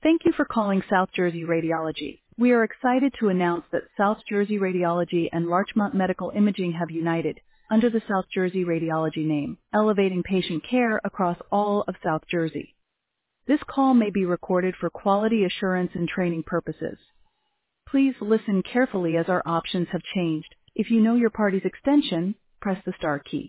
Thank you for calling South Jersey Radiology. We are excited to announce that South Jersey Radiology and Larchmont Medical Imaging have united under the South Jersey Radiology name, elevating patient care across all of South Jersey. This call may be recorded for quality assurance and training purposes. Please listen carefully as our options have changed. If you know your party's extension, press the star key.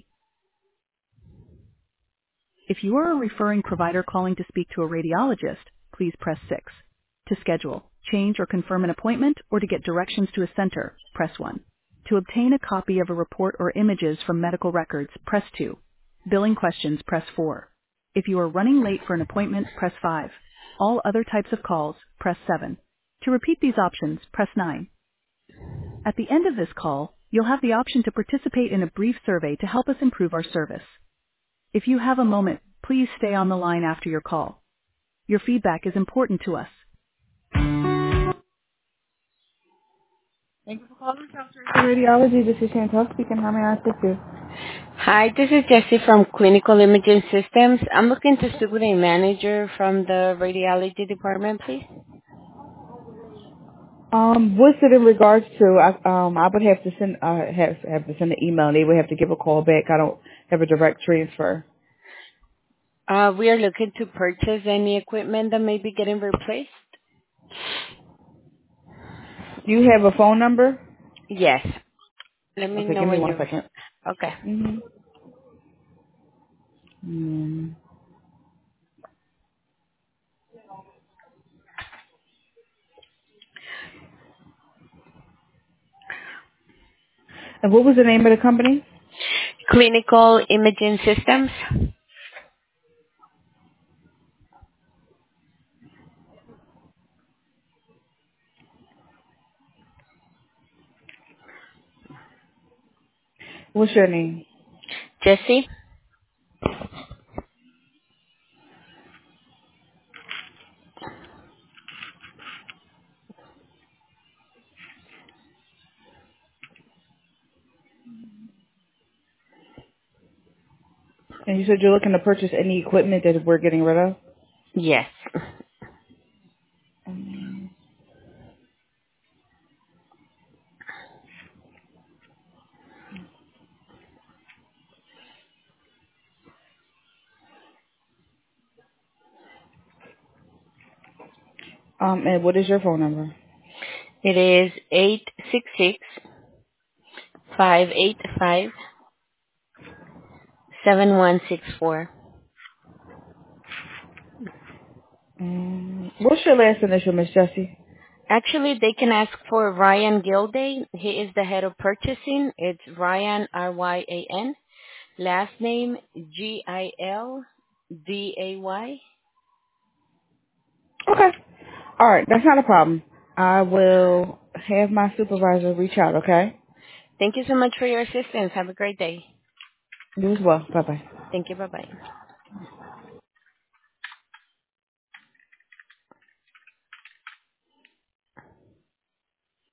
If you are a referring provider calling to speak to a radiologist, please press 6. To schedule, change, or confirm an appointment, or to get directions to a center, press 1. To obtain a copy of a report or images from medical records, press 2. Billing questions, press 4. If you are running late for an appointment, press 5. All other types of calls, press 7. To repeat these options, press 9. At the end of this call, you'll have the option to participate in a brief survey to help us improve our service. If you have a moment, please stay on the line after your call. Your feedback is important to us. Thank you for calling South Jersey Radiology. This is Chantal speaking. How may I assist you? Hi, this is Jessie from Clinical Imaging Systems. I'm looking to speak with a manager from the radiology department, please. What's it in regards to? I would have to send have to send an email. They would have to give a call back. I don't have a direct transfer. We are looking to purchase any equipment that may be getting replaced. Do you have a phone number? Yes. Let me Okay, know give me when one you're... second. Okay. Mm-hmm. And what was the name of the company? Clinical Imaging Systems. What's your name? Jessie? And you said you're looking to purchase any equipment that we're getting rid of? Yes. And what is your phone number? It is 866-585-7164. What's your last initial, Miss Jessie? Actually, they can ask for Ryan Gilday. He is the head of purchasing. It's Ryan, R-Y-A-N. Last name, Gilday. Okay. All right, that's not a problem. I will have my supervisor reach out, okay? Thank you so much for your assistance. Have a great day. You as well. Bye-bye. Thank you. Bye-bye.